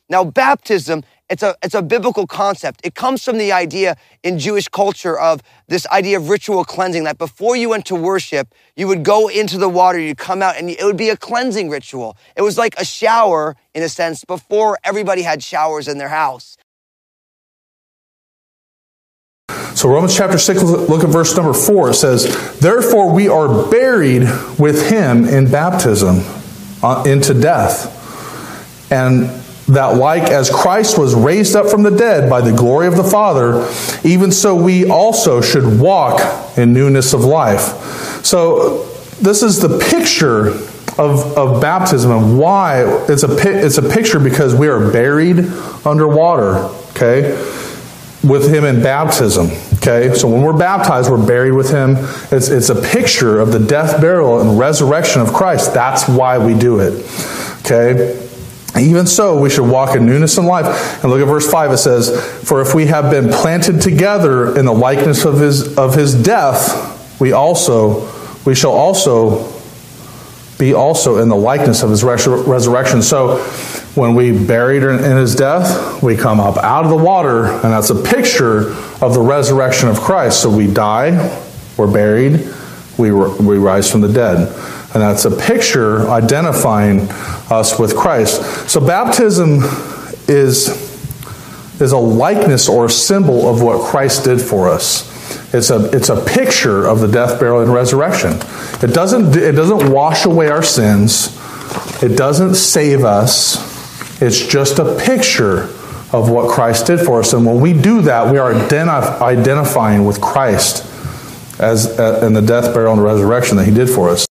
Now, baptism, it's a biblical concept. It comes from the idea in Jewish culture of this idea of ritual cleansing, that before you went to worship, you would go into the water, you'd come out, and it would be a cleansing ritual. It was like a shower, in a sense, before everybody had showers in their house. So Romans chapter 6, look at verse number 4. It says, therefore we are buried with him in baptism into death. And that like as Christ was raised up from the dead by the glory of the Father, even so we also should walk in newness of life. So this is the picture of baptism and why it's a picture, because we are buried underwater, okay, with him in baptism. Okay, so when we're baptized, we're buried with him. It's a picture of the death, burial, and resurrection of Christ. That's why we do it. Okay, even so, we should walk in newness of life. And look at verse 5. It says, for if we have been planted together in the likeness of his death, we shall also be also in the likeness of his resurrection. So when we buried in his death, we come up out of the water, and that's a picture of the resurrection of Christ. So we die, we're buried, we rise from the dead. And that's a picture identifying us with Christ. So baptism is a likeness or a symbol of what Christ did for us. It's a picture of the death, burial, and resurrection. It doesn't wash away our sins. It doesn't save us. It's just a picture of what Christ did for us. And when we do that, we are identifying with Christ as in the death, burial, and resurrection that he did for us.